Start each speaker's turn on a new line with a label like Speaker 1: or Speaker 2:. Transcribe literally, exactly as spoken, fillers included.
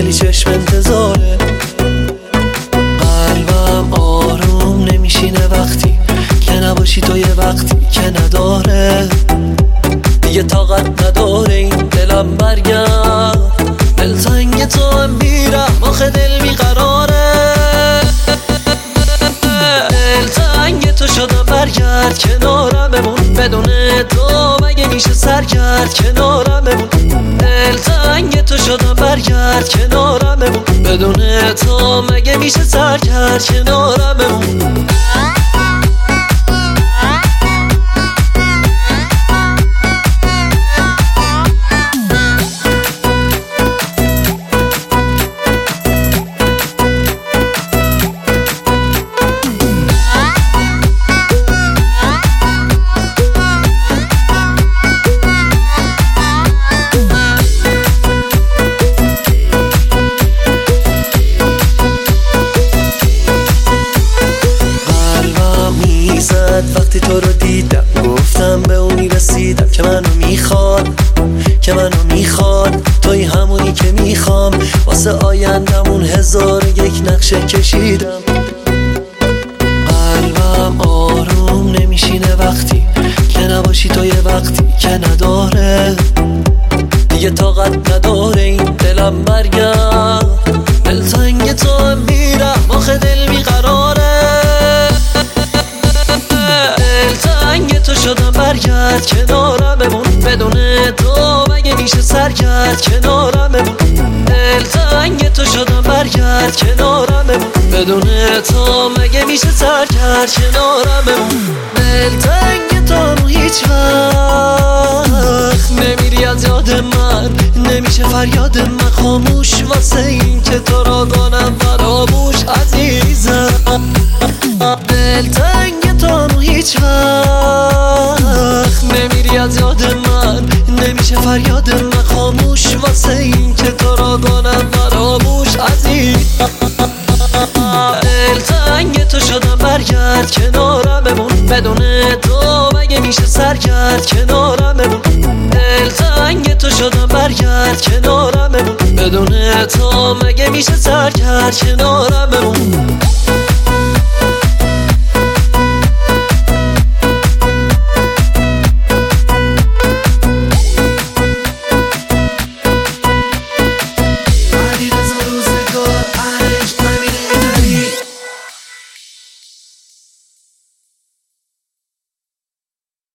Speaker 1: خیلی چشم انتظاره. قلبم آروم نمیشینه وقتی که نباشی تو، یه وقتی که نداره دیگه طاقت نداره این دلم برگرد. دلتنگ تو هم میرم آخه دل بیقراره. دلتنگ تو شدم برگرد کنارم بمون، بدون تو مگه میشه سرگرد کنارم بمون. دلتنگ تو شدم برگرد کنارم بمون، بدون تو مگه میشه سرگرد کنارم بمون. وقتی تو رو دیدم گفتم به اونی رسیدم که منو میخواد، که منو میخواد. توی همونی که میخوام، واسه آیندمون هزار یک نقشه کشیدم. قلبم آروم نمیشینه وقتی که نباشی تو، یه وقتی که نداره دیگه طاقت نداره این دلم برگرد. دلتنگ تو هم میرم آخه دل بیقراره. دلتنگ تو شدم برگرد کنارم بمون، بدون تو مگه میشه سرگرد کنارم بمون. دلتنگ تو شدم برگرد کنارم بمون، بدون تو مگه میشه سرگرد کنارم بمون. دلتنگ تو هیچ وقت نمیری از یاد من، نمیشه فریاد من خاموش واسه این که تو را کنم فراموش عزیزم. دلتنگ تو هیچ وقت نمیری از یاد من، نمیشه فریاد من خاموش واسه این که تو را کنم فراموش عزیزم. دلتنگ تو شدم برگرد کنارم بمون، بدون تو مگه میشه سرگرد کنارم بمون. دلتنگ تو شدم برگرد کنارم بمون، بدون تو مگه میشه سرگرد کنارم بمون.